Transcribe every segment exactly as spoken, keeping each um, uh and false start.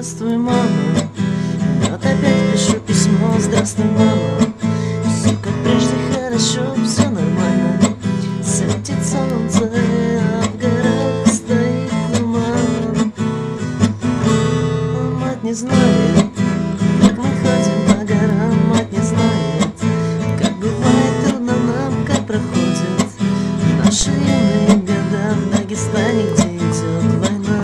здравствуй, мама. Вот опять пишу письмо, здравствуй, мама. Все как прежде хорошо, все нормально. Светит солнце, а в горах стоит туман. Мать не знает, как мы ходим по горам. Мать не знает, как бывает трудно нам, как проходят наши юные года в Дагестане, где идет война.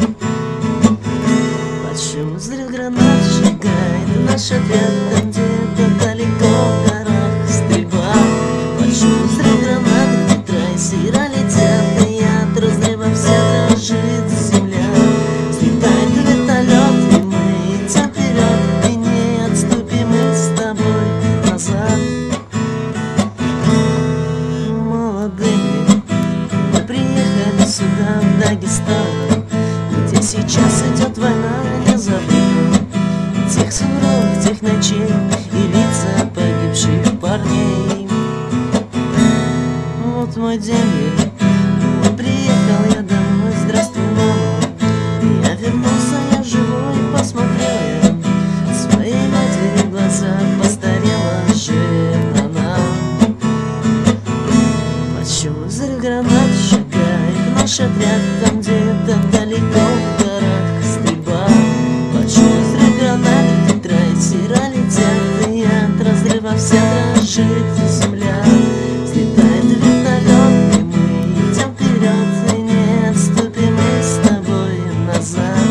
Под шум взрыв гранат сжигает наш отряд, там где-то далеко в горах стрельба. Под шум взрыв гранат, где трейсера летят, и от разрыва вся дрожит земля. Взлетает вертолет, и мы идем вперед, и не отступим мы с тобой назад. Молодыми мы приехали сюда, в Дагестан, где сейчас идет война, не забыв тех суровых, тех ночей и лица погибших парней. Вот мой день, вот приехал я домой, здравствуй, мама. Я вернулся, я живой, посмотрел я своей матери в глаза, постарела же она. Почему взрыв гранат сжигает наш отряд, там где-то далеко в горах стрельба. Почему взрыв гранат, где трейсера летят, и от разрыва вся дрожит земля. Взлетает вертолет, и мы идем вперед, и не отступим мы с тобой назад.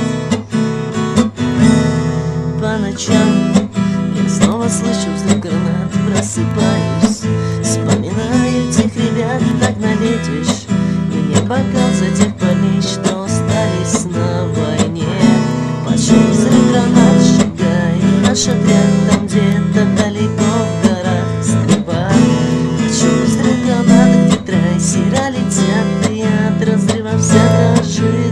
По ночам я снова слышу взрыв гранат, просыпаюсь, вспоминаю тех ребят, так налетишь мне бокал за тех парней, что остались на войне. Почему взрыв гранат сжигает наш отряд, там где-то далеко в горах стрельба. Почему взрыв гранат, где трейсера летят, и от разрыва вся дрожит